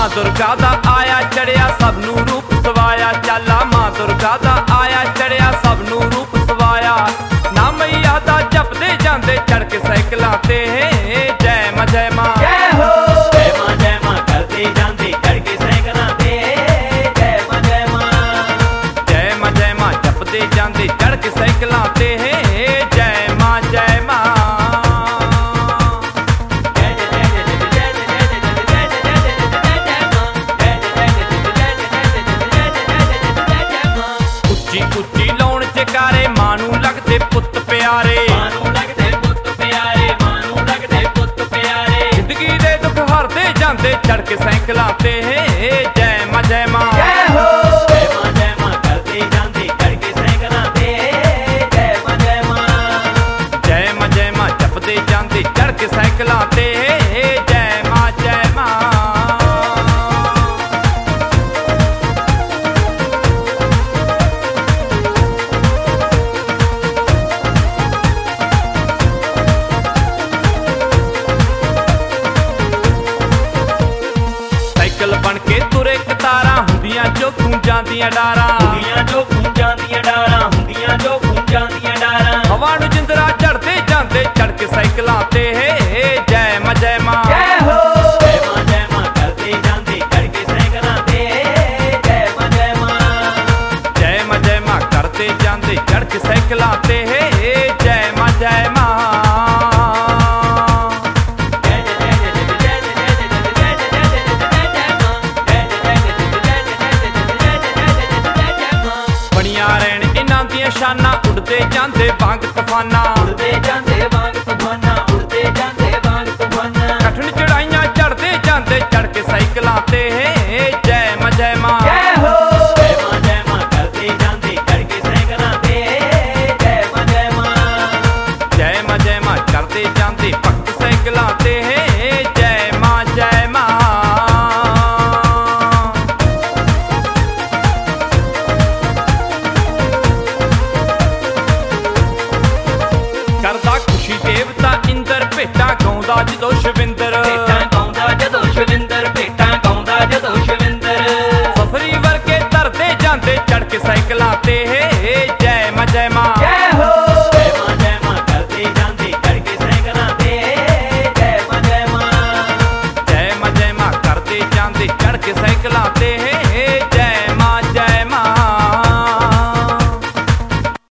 दुर्गा दा आया चढ़िया सबनू रूप सवाया। चाला मां दुर्गा दा आया चढ़िया सबनू रूप सवाया। ना मैया दा जपदे जांदे चढ़ के साइकिलां ते जय मां जय मां जय हो। जय मां करते जांदे चढ़ के साइकिलां ते जय मां जय मां। जय मां जय मां जपदे जांदे चढ़ के साइकिलां ते जय मां जय मां। उच्ची लाउण जकारे मानू लगदे पुत प्यारे। मानू लगदे पुत प्यारे। मानू लगदे पुत प्यारे। जिंदगी दे दुख हरदे जांदे चढ़ के साइकिलां ते जय मां जय मां जय हो। जय मां करते जांदे चढ़ के साइकिलां ते जय मां जय मां। जय मां जय मां जपदे जांदे चढ़ के साइकिलां ते जय मां जय मां। साइकिल बन के तुरे कतारा हुंदियां जो खूंजां दियां डारां। हुंदियां जो खूंजां दियां डारां। हुंदियां जो खूंजां दियां डारां। हवा नूं जिंदरा चढ़दे जांदे चढ़ के साइकिलां ते जय मां जय मां जय हो। जय मां करते जांदे चढ़ के साइकिलां ते जय मां जय मां। जय मां जय मां करते जांदे चढ़ के साइकिलां ते जय मां जय मां। शाना उड़ते जांदे वांग तूफाना। उड़ते जांदे वांग तूफाना। उड़ते जांदे वांग तूफाना। कठिन चढ़ाइयां चढ़दे जांदे चढ़ के साइकिलां ते जय मां जय मां जय हो। जय मां करते जांदे चढ़ के साइकिलां ते जय मां जय मां। जय मां जय मां करदे जांदे भक्त साइकिलां ते जय मां जय मां। करदा खुशी देवता इंदर भेटां गाउंदा जदों शविंदर। भेटां गाउंदा जदों शविंदर। भेटां गाउंदा जदों शविंदर। सफरी वर्गे तरदे जांदे चढ़ के साइकिलां ते जय मां जय मां जय हो। जय मां करते जांदे चढ़ के साइकिलां ते जय मां जय मां। जय मां करदे जांदे चढ़ के साइकिलां ते